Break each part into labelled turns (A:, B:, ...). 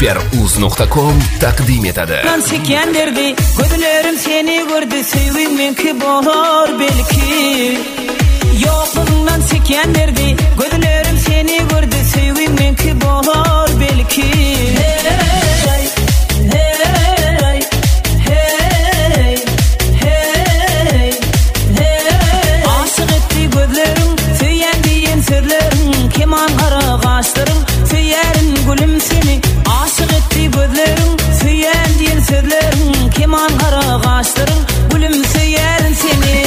A: superuz.com taqdim etadi.
B: Ben sekendirdi, gözlerim seni gördü, sevgiminki bolar belki. Yoklığından sekendirdi, gözlerim seni gördü, sevgiminki bolar belki. Hey, hey, hey, hey, hey. Aşık etti gözlerim, söyleyen diyen sözlerim, keman kara kaşlarım, söylerin gülüm seni. Aşık etti gözlerim, söyleyen diyen sözlerim, keman kara kaşlarım, gülüm söylerin seni.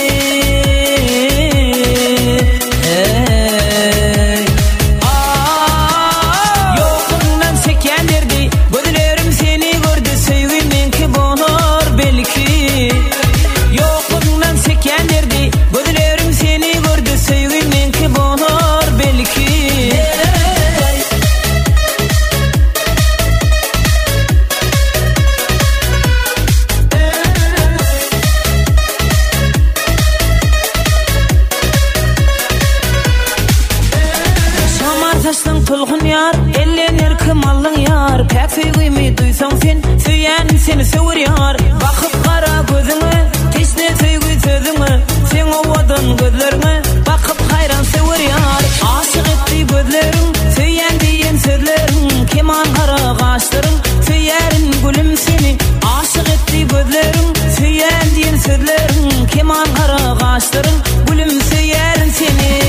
B: Tulğun yar, ellenir kımallın yar. Pek sevgimi duysan sen, söyleyen seni sevir yar. Bakıp kara gözüne, teşne sevgi sözüne, sen ovadan gözlerine, bakıp hayran sevir yar. Aşık etti gözlerim, söyleyen diyen sözlerim, keman kara kaşlarım, söylerin gülüm seni. Aşık etti gözlerim, söyleyen diyen sözlerim, keman kara kaşlarım, gülüm söylerin seni.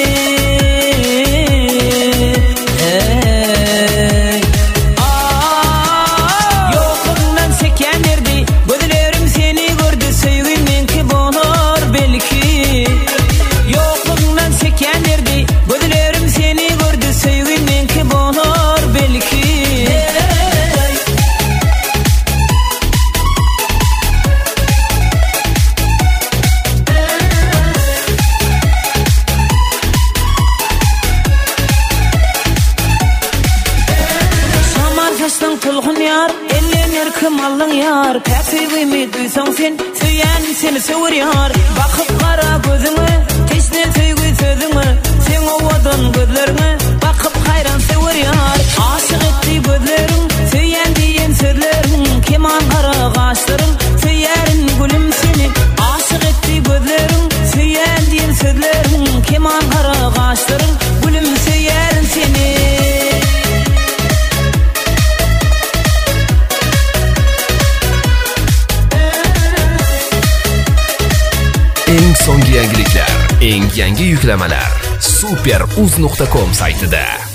B: Tulğun yar, ellenir kımallın yar. Pek sevgimi duysan sen, söyleyen seni sevir yar. Bakıp kara gözüne, teşne sevgi sözüne, sen ovadan gözlerine, bakıp hayran sevir yar. Aşık etti gözlerim, söyleyen diyen sözlerim, keman kara kaşlarım, söylerin gülüm seni. Aşık etti gözlerim, söyleyen diyen sözlerim, keman kara kaşlarım, gülüm söylerin seni.
A: Eng so'nggi yangiliklar, eng yangi yuklamalar superuz.com saytida.